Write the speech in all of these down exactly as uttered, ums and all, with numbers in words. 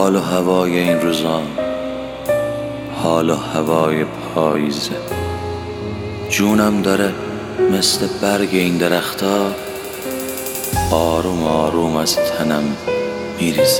حال و هوای این روزا، حال و هوای پاییزه. جونم داره مثل برگ این درختا آروم آروم از تنم میریزه.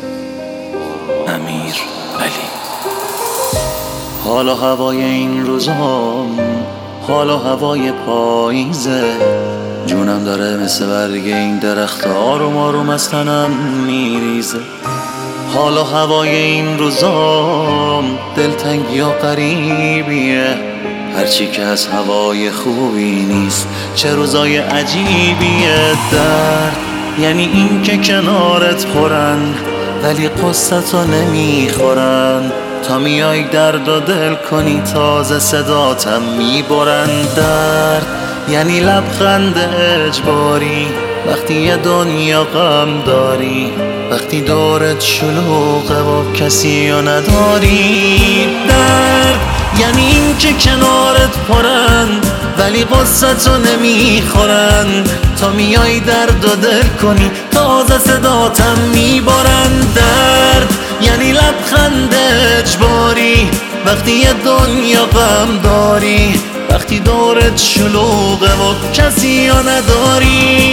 امیر علی. حال و هوای این روزا، حال و هوای پاییزه. جونم داره مثل برگ این درخت آروم آروم از تنم میریزه. حال و هوای این روزا دلتنگی یا قریبیه، هرچی که از هوای خوبی نیست چه روزای عجیبیه. درد یعنی این که کنارت خورن ولی قصتو نمیخورن، تا میای درد و دل کنی تازه صداتم میبرن. درد یعنی لبخند اجباری وقتی یه دنیا غم داری، وقتی دورت شلوغه و کسی رو نداری. درد یعنی این که کنارت پرن ولی قصتو نمیخورن، تا میای درد و دل کنی تازه صداتم میبرن. درد یعنی لبخند اجباری وقتی یه دنیا غم داری، وقتی دورت شلوغه و کسی رو نداری.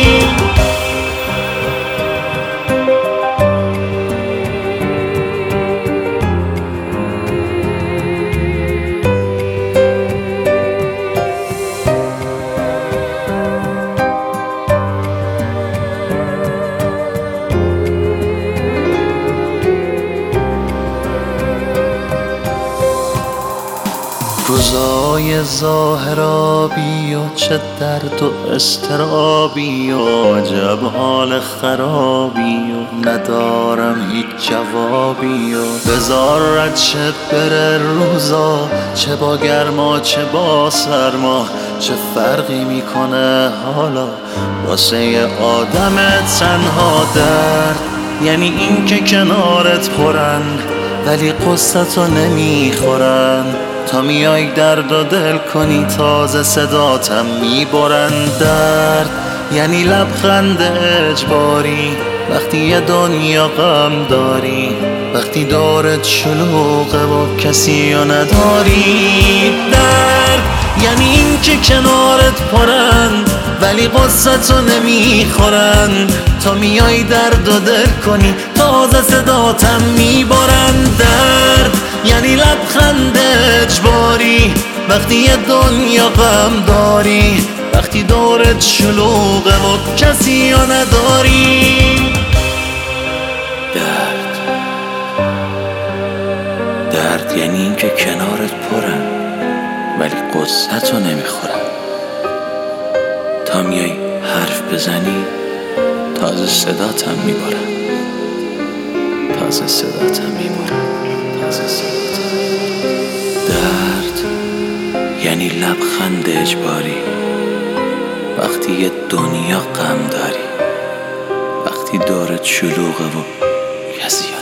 روزای ظاهرابی و چه درد و استرابی و عجب حال خرابی و ندارم هیچ جوابی و بذار رد شه بره روزا، چه با گرما چه با سرما چه فرقی میکنه حالا واسه یه آدم تنها. درد یعنی این که کنارت خورن ولی قصتو نمیخورن، تا میای درد و دل کنی تازه صداتم میبرن. درد یعنی لبخند اجباری وقتی یه دنیا غم داری، وقتی دورت شلوغه و کسی رو نداری. درد یعنی این که کنارت پرن ولی قصتو نمیخورن، تا میای درد و دل کنی تازه صداتم میبرن. درد یعنی لبخند اجباری وقتی یه دنیا غم داری، وقتی دورت شلوغه و کسی رو نداری. درد درد یعنی این که کنارت پرن ولی قصتو نمیخورن، تا میای حرف بزنی تازه صداتم میبرن، تازه صداتم میبرن، تازه صداتم میبرن. درد یعنی لبخند اجباری وقتی یه دنیا غم داری، وقتی دورت شلوغه و کسی